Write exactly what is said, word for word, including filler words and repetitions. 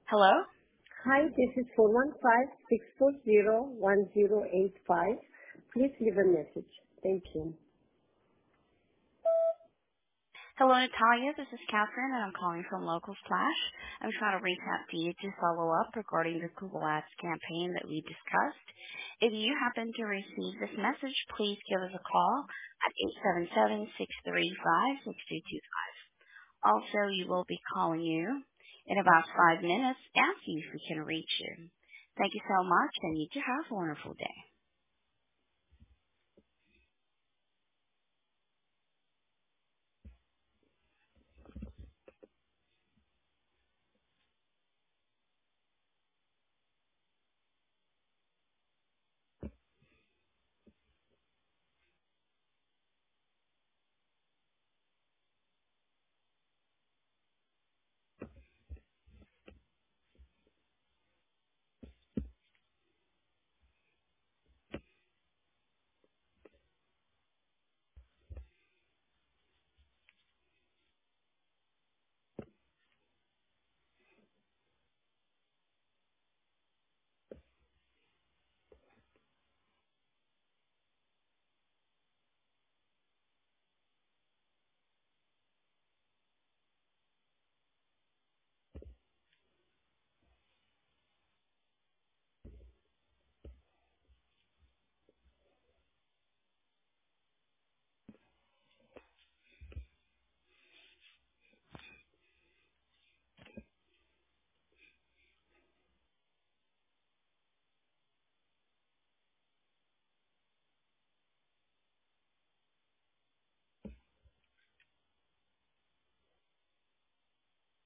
Hello? Hi, this is four one five, six four zero, one zero eight five. Please leave a message. Thank you. Hello, Natalia. This is Catherine, and I'm calling from Local Splash. I'm trying to reach out to you to follow up regarding the Google Ads campaign that we discussed. If you happen to receive this message, please give us a call at eight seven seven, six three five, six two two five. Also, we will be calling you in about five minutes asking if we can reach you. Thank you so much, and you have a wonderful day.